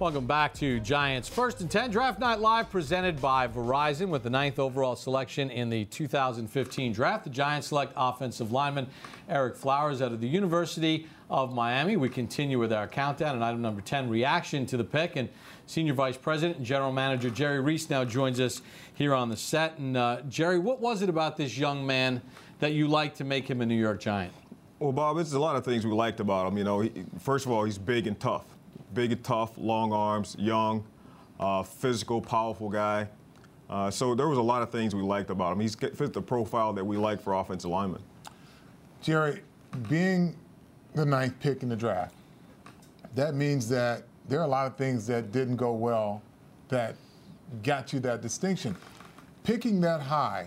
Welcome back to Giants First and 10 Draft Night Live, presented by Verizon. With the 9th overall selection in the 2015 draft, the Giants select offensive lineman Ereck Flowers out of the University of Miami. We continue with our countdown and item number 10, reaction to the pick. And Senior Vice President and General Manager Jerry Reese now joins us here on the set. And Jerry, what was it about this young man that you liked to make him a New York Giant? Well, Bob, it's a lot of things we liked about him. You know, first of all, he's big and tough. Big and tough, long arms, young, physical, powerful guy. So there was a lot of things we liked about him. He fit the profile that we like for offensive linemen. Jerry, being the 9th pick in the draft, that means that there are a lot of things that didn't go well that got you that distinction. Picking that high,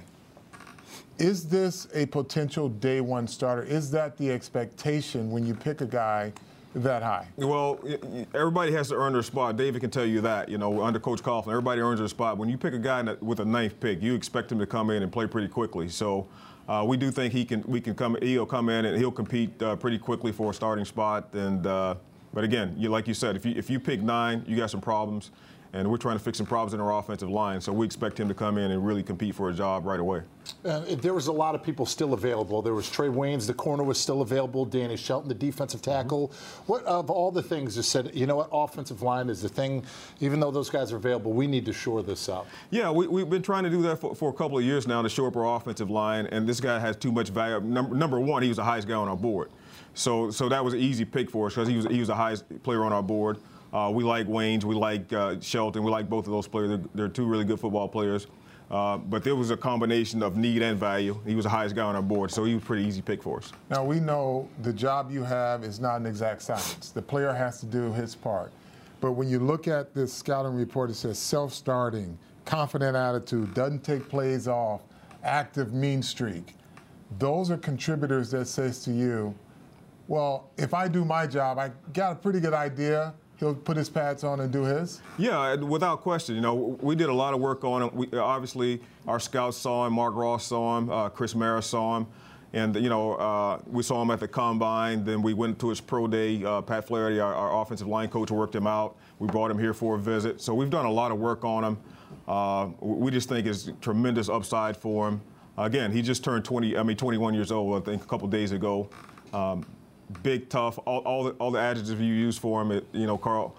is this a potential day one starter? Is that the expectation when you pick a guy that high? Well, everybody has to earn their spot. David can tell you that. You know, under Coach Coughlin, everybody earns their spot. When you pick a guy with a 9th pick, you expect him to come in and play pretty quickly. So we do think he'll come in and he'll compete pretty quickly for a starting spot. And but again, like you said, if you pick 9, you got some problems. And we're trying to fix some problems in our offensive line, so we expect him to come in and really compete for a job right away. There was a lot of people still available. There was Trey Waynes, the corner was still available. Danny Shelton, the defensive tackle. What of all the things just said, you know what, offensive line is the thing. Even though those guys are available, we need to shore this up. Yeah, we've been trying to do that for a couple of years now to shore up our offensive line, and this guy has too much value. Number one, he was the highest guy on our board. So that was an easy pick for us because he was the highest player on our board. We like Waynes, we like Shelton, we like both of those players. They're two really good football players. But there was a combination of need and value. He was the highest guy on our board, so he was a pretty easy pick for us. Now, we know the job you have is not an exact science. The player has to do his part. But when you look at this scouting report, it says self-starting, confident attitude, doesn't take plays off, active mean streak. Those are contributors that says to you, well, if I do my job, I got a pretty good idea. He'll put his pads on and do his? Yeah, without question. You know, we did a lot of work on him. Obviously, our scouts saw him, Mark Ross saw him, Chris Mara saw him. And, you know, we saw him at the Combine. Then we went to his pro day. Pat Flaherty, our offensive line coach, worked him out. We brought him here for a visit. So we've done a lot of work on him. We just think it's tremendous upside for him. Again, he just turned 21 years old, I think, a couple days ago. Big, tough, all the adjectives you use for him, you know, Carl,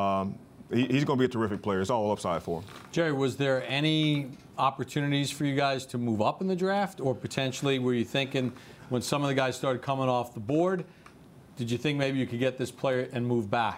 he's going to be a terrific player. It's all upside for him. Jerry, was there any opportunities for you guys to move up in the draft, or potentially were you thinking when some of the guys started coming off the board, did you think maybe you could get this player and move back?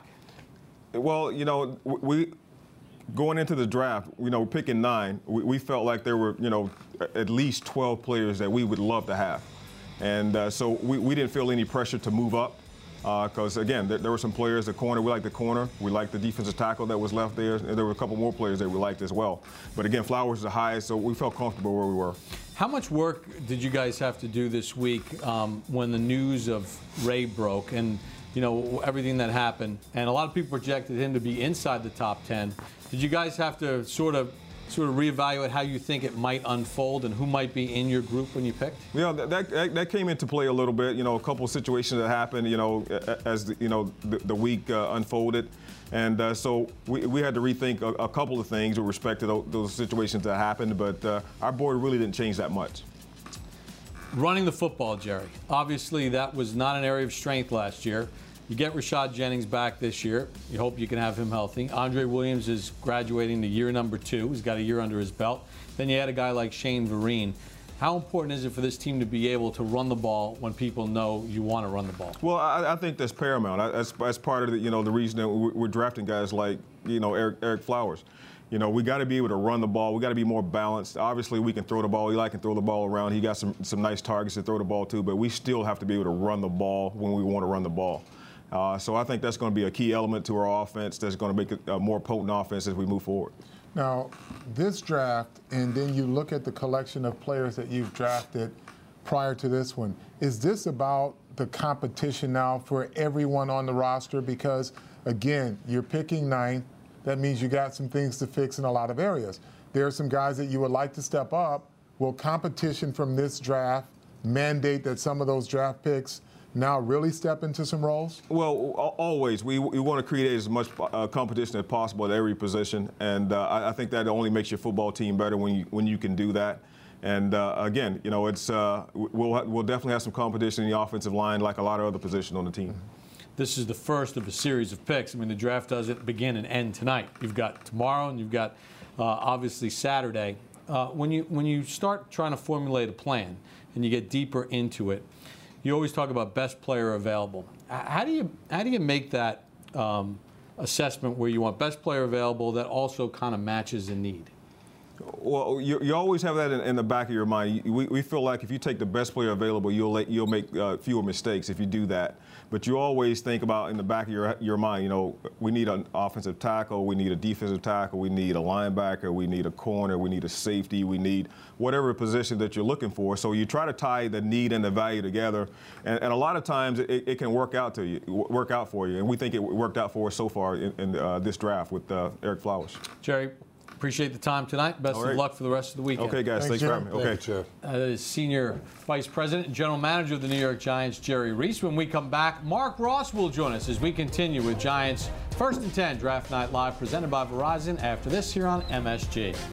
Well, you know, we going into the draft, you know, picking 9, we felt like there were, you know, at least 12 players that we would love to have. And so we didn't feel any pressure to move up because, again, there were some players, the corner, we liked the corner. We liked the defensive tackle that was left there. And there were a couple more players that we liked as well. But, again, Flowers is the highest, so we felt comfortable where we were. How much work did you guys have to do this week when the news of Ray broke and, you know, everything that happened? And a lot of people projected him to be inside the top 10. Did you guys have to sort of reevaluate how you think it might unfold and who might be in your group when you picked? Yeah, that came into play a little bit. You know, a couple of situations that happened, you know, as the week unfolded. And so we had to rethink a couple of things with respect to those situations that happened. But our board really didn't change that much. Running the football, Jerry. Obviously, that was not an area of strength last year. You get Rashad Jennings back this year. You hope you can have him healthy. Andre Williams is graduating to year number 2. He's got a year under his belt. Then you had a guy like Shane Vereen. How important is it for this team to be able to run the ball when people know you want to run the ball? Well, I think that's paramount. That's part of the, you know, the reason that we're drafting guys like, you know, Ereck Flowers. You know, we got to be able to run the ball. We got to be more balanced. Obviously, we can throw the ball. Eli can throw the ball around. He got some nice targets to throw the ball to, but we still have to be able to run the ball when we want to run the ball. So I think that's going to be a key element to our offense that's going to make it a more potent offense as we move forward. Now, this draft, and then you look at the collection of players that you've drafted prior to this one, is this about the competition now for everyone on the roster? Because, again, you're picking 9th. That means you got some things to fix in a lot of areas. There are some guys that you would like to step up. Will competition from this draft mandate that some of those draft picks now really step into some roles? Well, always. We want to create as much competition as possible at every position, and I think that only makes your football team better when you can do that. And again, you know, it's we'll definitely have some competition in the offensive line, like a lot of other positions on the team. This is the first of a series of picks. I mean, the draft doesn't begin and end tonight. You've got tomorrow, and you've got obviously Saturday. When you start trying to formulate a plan and you get deeper into it, you always talk about best player available. How do you make that assessment where you want best player available that also kind of matches the need? Well, you always have that in the back of your mind. We feel like if you take the best player available, you'll make fewer mistakes if you do that. But you always think about in the back of your mind, you know, we need an offensive tackle, we need a defensive tackle, we need a linebacker, we need a corner, we need a safety, we need whatever position that you're looking for. So you try to tie the need and the value together, and a lot of times it can work out for you. And we think it worked out for us so far in this draft with Ereck Flowers. Jerry, appreciate the time tonight. Best of luck for the rest of the weekend. Okay, guys. Thanks for having me. Okay. That is Senior Vice President and General Manager of the New York Giants, Jerry Reese. When we come back, Mark Ross will join us as we continue with Giants First and 10 Draft Night Live, presented by Verizon, after this here on MSG.